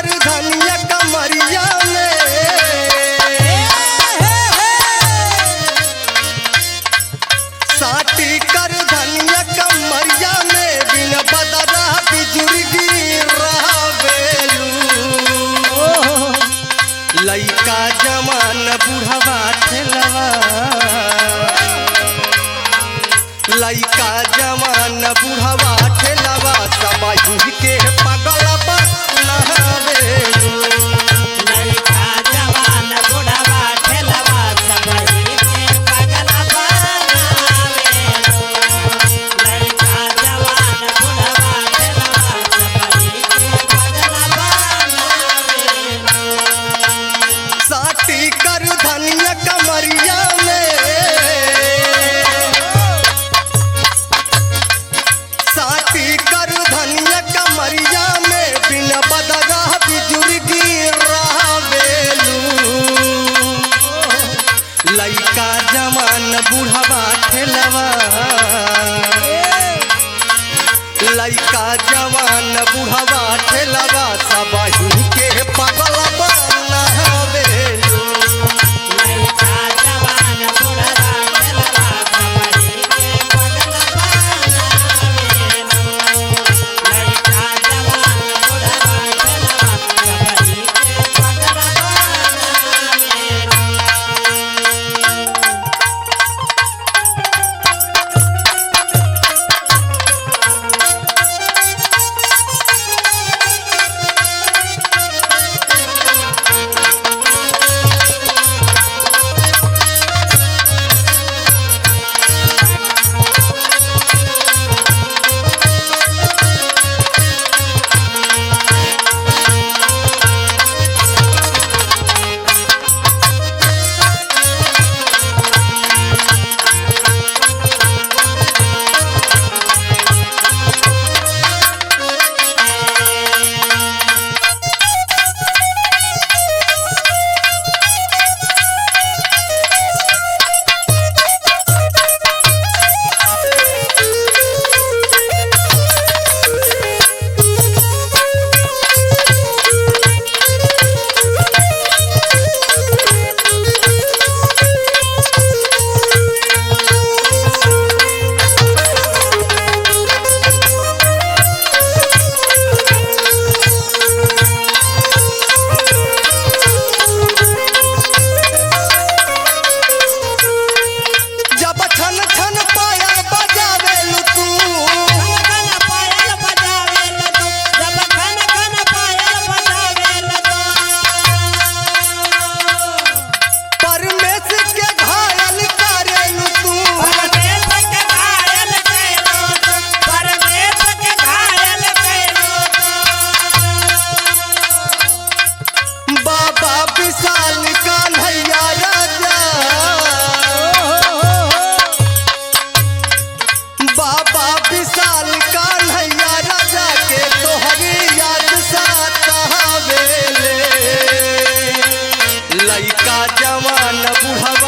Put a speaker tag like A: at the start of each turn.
A: धनिया कमरिया में साटी कर धनिया कमरिया में बिन बदरा बिजुर्गी रहबेलू लइका जवान बुढ़वा ठेलवा लइका जवान बुढ़वा ठेलवा सबही के पागल बनावेलू
B: लइका जवान बुढ़वा ठेलवा सबही के पागल बनावेलू लइका जवान बुढ़वा ठेलवा सबही के पागल बनावेलू
A: साटी कर धनिया कमरिया में साटी कर धनिया कमरिया में बिन बदरा बिजुर्गी रहबेलू लइका जवान बुढ़वा ठेलवा लइका जवान बुढ़वा ठेलवा सबही के पागल बनावेलू
B: लइका जवान बुढ़वा ठेलवा सबही के पागल बनावेलू लइका जवान बुढ़वा ठेलवा सबही के पागल बनावेलू
A: जब छन छन पायल बजावेलू तू
B: खन पायल बजावेल तो जब खन पायल बजावेल तो
A: परमेश के घायल करेलू तू
B: परमेश के घायल कैलो तो परमेश के घायल कैलो तो
A: बाबा विशाल कान्हैया राजा बाबा विशाल कान्हैया राजा के तोहरी याद सतावेले लइका जवान बुढ़वा